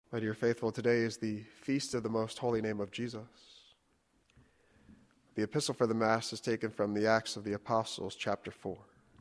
My dear faithful, today is the feast of the most holy name of Jesus. The epistle for the Mass is taken from the Acts of the Apostles, chapter 4.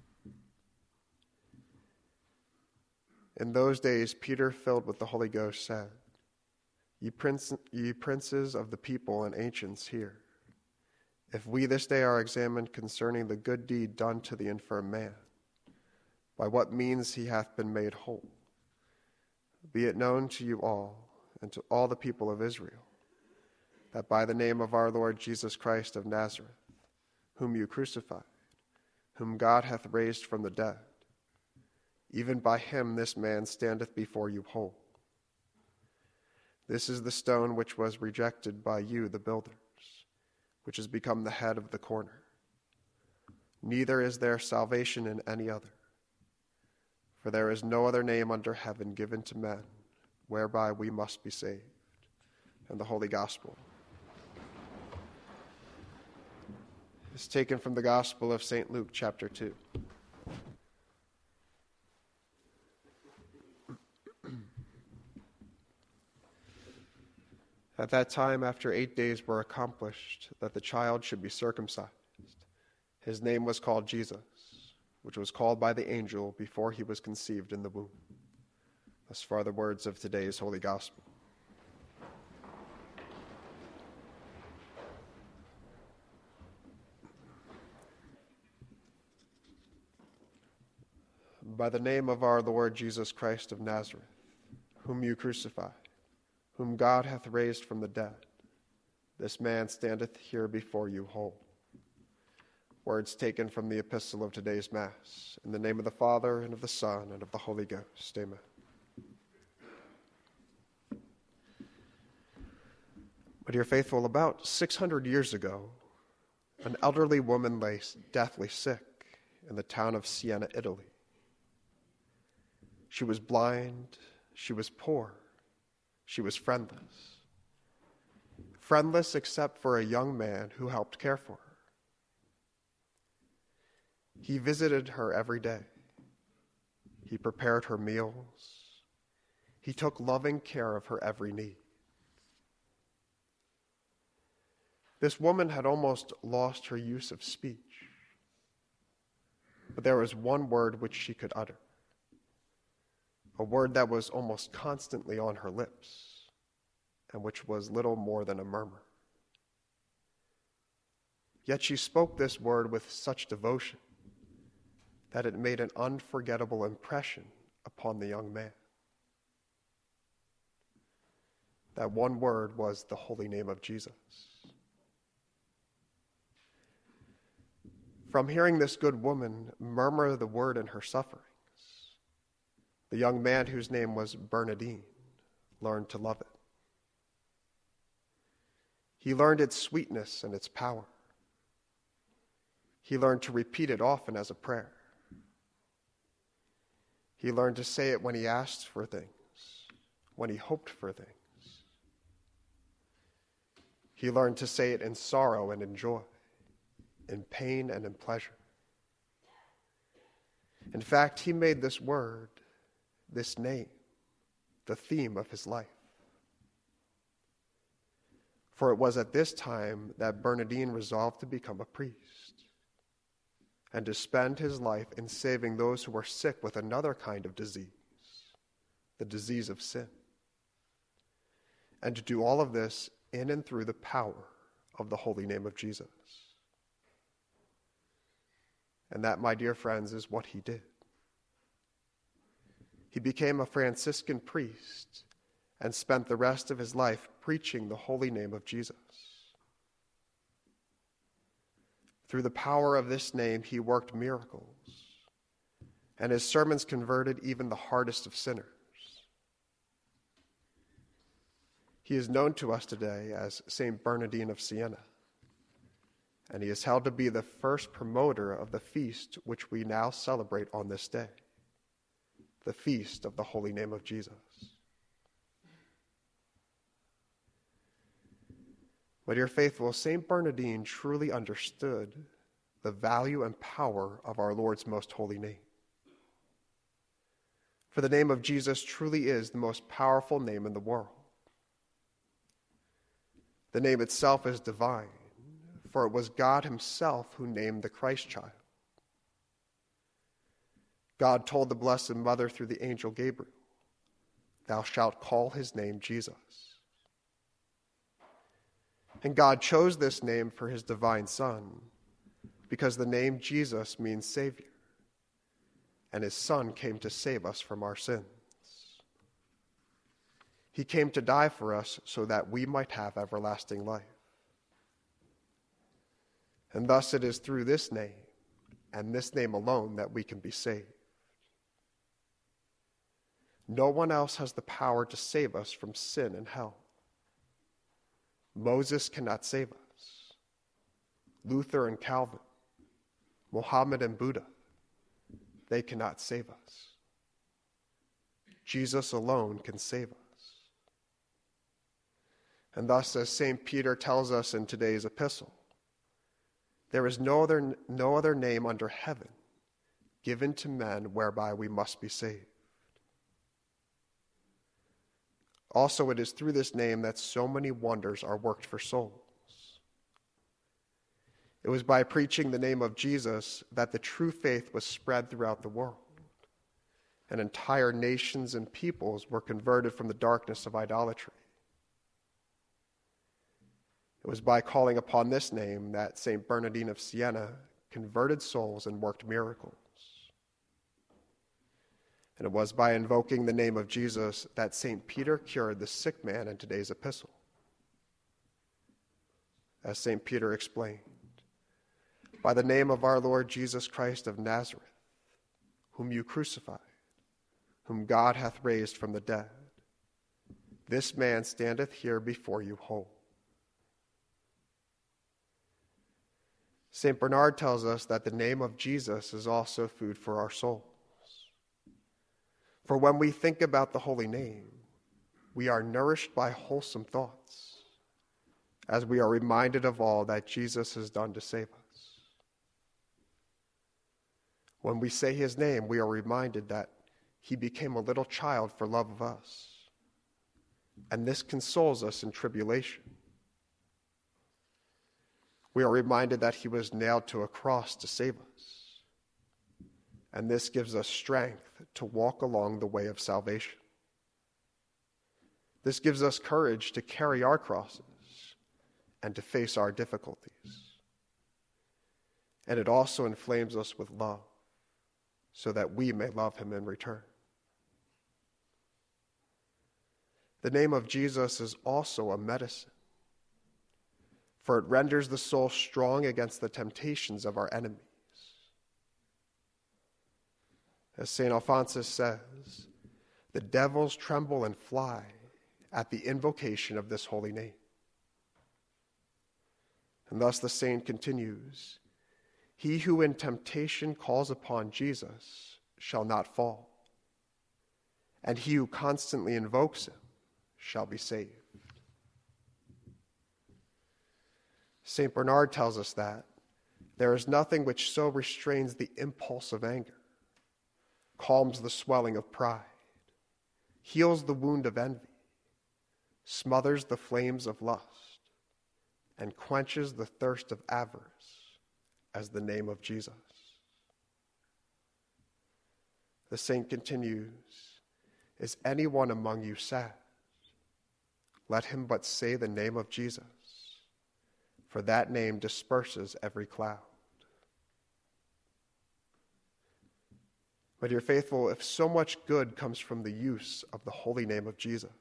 In those days, Peter, filled with the Holy Ghost, said, Ye princes of the people and ancients, hear. If we this day are examined concerning the good deed done to the infirm man, by what means he hath been made whole, be it known to you all and to all the people of Israel, that by the name of our Lord Jesus Christ of Nazareth, whom you crucified, whom God hath raised from the dead, even by him this man standeth before you whole. This is the stone which was rejected by you, the builders, which has become the head of the corner. Neither is there salvation in any other, for there is no other name under heaven given to men whereby we must be saved. And the Holy Gospel is taken from the Gospel of St. Luke, chapter 2. At that time, after 8 days were accomplished, that the child should be circumcised. His name was called Jesus, which was called by the angel before he was conceived in the womb. Thus far the words of today's Holy Gospel. By the name of our Lord Jesus Christ of Nazareth, whom you crucified, whom God hath raised from the dead, this man standeth here before you whole. Words taken from the epistle of today's Mass. In the name of the Father, and of the Son, and of the Holy Ghost. Amen. My dear faithful, about 600 years ago, an elderly woman lay deathly sick in the town of Siena, Italy. She was blind, she was poor, she was friendless. Friendless except for a young man who helped care for her. He visited her every day. He prepared her meals. He took loving care of her every need. This woman had almost lost her use of speech, but there was one word which she could utter, a word that was almost constantly on her lips, and which was little more than a murmur. Yet she spoke this word with such devotion that it made an unforgettable impression upon the young man. That one word was the holy name of Jesus. From hearing this good woman murmur the word in her sufferings, the young man, whose name was Bernardine, learned to love it. He learned its sweetness and its power. He learned to repeat it often as a prayer. He learned to say it when he asked for things, when he hoped for things. He learned to say it in sorrow and in joy, in pain and in pleasure. In fact, he made this word, this name, the theme of his life. For it was at this time that Bernardine resolved to become a priest and to spend his life in saving those who were sick with another kind of disease, the disease of sin, and to do all of this in and through the power of the holy name of Jesus. And that, my dear friends, is what he did. He became a Franciscan priest and spent the rest of his life preaching the holy name of Jesus. Through the power of this name, he worked miracles, and his sermons converted even the hardest of sinners. He is known to us today as Saint Bernardine of Siena, and he is held to be the first promoter of the feast which we now celebrate on this day, the feast of the holy name of Jesus. My dear faithful, Saint Bernardine truly understood the value and power of our Lord's most holy name. For the name of Jesus truly is the most powerful name in the world. The name itself is divine, for it was God himself who named the Christ child. God told the Blessed Mother through the angel Gabriel, "Thou shalt call his name Jesus." And God chose this name for his divine Son, because the name Jesus means Savior, and his Son came to save us from our sins. He came to die for us so that we might have everlasting life. And thus it is through this name, and this name alone, that we can be saved. No one else has the power to save us from sin and hell. Moses cannot save us. Luther and Calvin, Muhammad and Buddha, they cannot save us. Jesus alone can save us. And thus, as St. Peter tells us in today's epistle, there is no other name under heaven given to men whereby we must be saved. Also, it is through this name that so many wonders are worked for souls. It was by preaching the name of Jesus that the true faith was spread throughout the world, and entire nations and peoples were converted from the darkness of idolatry. It was by calling upon this name that St. Bernardine of Siena converted souls and worked miracles. And it was by invoking the name of Jesus that St. Peter cured the sick man in today's epistle. As St. Peter explained, "By the name of our Lord Jesus Christ of Nazareth, whom you crucified, whom God hath raised from the dead, this man standeth here before you whole." St. Bernard tells us that the name of Jesus is also food for our souls. For when we think about the holy name, we are nourished by wholesome thoughts, as we are reminded of all that Jesus has done to save us. When we say his name, we are reminded that he became a little child for love of us, and this consoles us in tribulation. We are reminded that he was nailed to a cross to save us, and this gives us strength to walk along the way of salvation. This gives us courage to carry our crosses and to face our difficulties. And it also inflames us with love, so that we may love him in return. The name of Jesus is also a medicine, for it renders the soul strong against the temptations of our enemies. As St. Alphonsus says, the devils tremble and fly at the invocation of this holy name. And thus the saint continues, "He who in temptation calls upon Jesus shall not fall, and he who constantly invokes him shall be saved." St. Bernard tells us that there is nothing which so restrains the impulse of anger, calms the swelling of pride, heals the wound of envy, smothers the flames of lust, and quenches the thirst of avarice as the name of Jesus. The saint continues, "Is anyone among you sad? Let him but say the name of Jesus, for that name disperses every cloud." My dear faithful, if so much good comes from the use of the holy name of Jesus,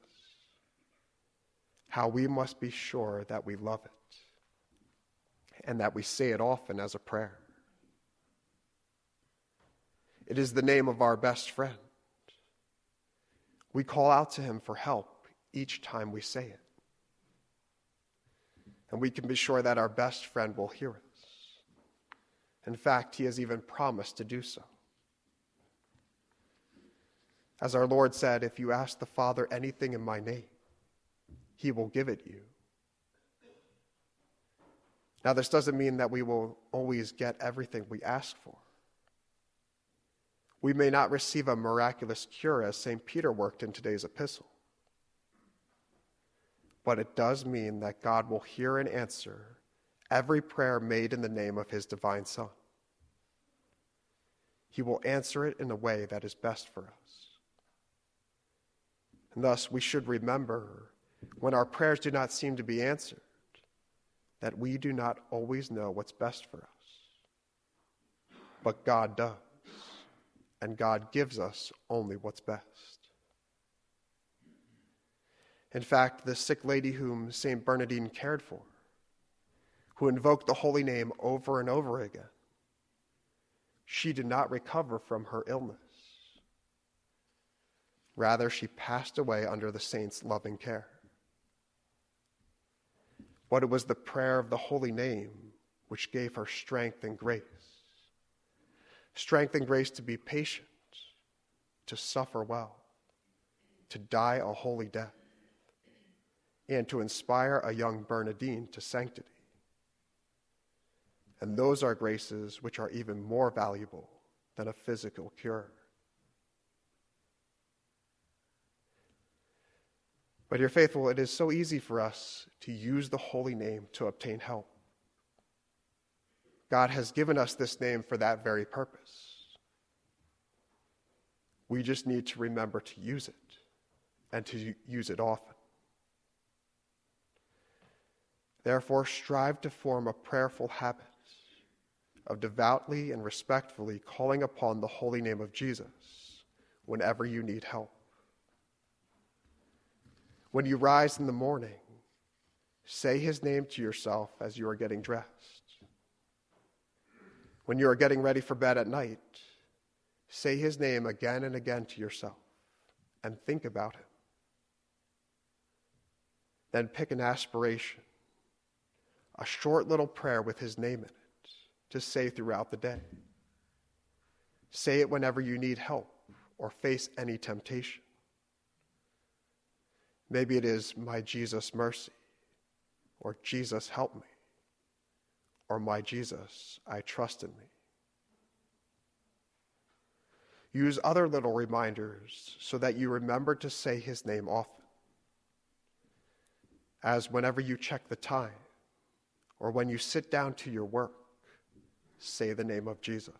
how we must be sure that we love it and that we say it often as a prayer. It is the name of our best friend. We call out to him for help each time we say it. And we can be sure that our best friend will hear us. In fact, he has even promised to do so. As our Lord said, "If you ask the Father anything in my name, he will give it you." Now, this doesn't mean that we will always get everything we ask for. We may not receive a miraculous cure as St. Peter worked in today's epistle. But it does mean that God will hear and answer every prayer made in the name of his divine Son. He will answer it in a way that is best for us. And thus, we should remember, when our prayers do not seem to be answered, that we do not always know what's best for us. But God does, and God gives us only what's best. In fact, the sick lady whom St. Bernardine cared for, who invoked the holy name over and over again, she did not recover from her illness. Rather, she passed away under the saint's loving care. But it was the prayer of the holy name which gave her strength and grace. Strength and grace to be patient, to suffer well, to die a holy death, and to inspire a young Bernardine to sanctity. And those are graces which are even more valuable than a physical cure. But dear faithful, it is so easy for us to use the holy name to obtain help. God has given us this name for that very purpose. We just need to remember to use it, and to use it often. Therefore, strive to form a prayerful habit of devoutly and respectfully calling upon the holy name of Jesus whenever you need help. When you rise in the morning, say his name to yourself as you are getting dressed. When you are getting ready for bed at night, say his name again and again to yourself and think about him. Then pick an aspiration, a short little prayer with his name in it, to say throughout the day. Say it whenever you need help or face any temptation. Maybe it is, my Jesus, mercy, or Jesus, help me, or my Jesus, I trust in thee. Use other little reminders so that you remember to say his name often, as whenever you check the time, or when you sit down to your work, say the name of Jesus.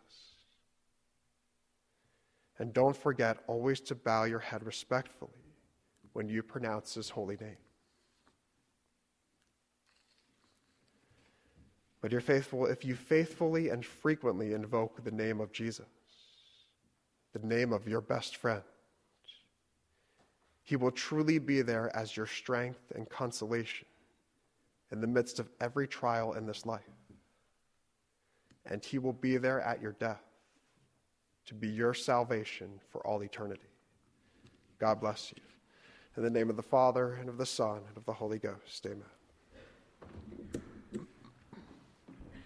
And don't forget always to bow your head respectfully when you pronounce his holy name. But dear faithful, if you faithfully and frequently invoke the name of Jesus, the name of your best friend, he will truly be there as your strength and consolation in the midst of every trial in this life. And he will be there at your death to be your salvation for all eternity. God bless you. In the name of the Father, and of the Son, and of the Holy Ghost, amen.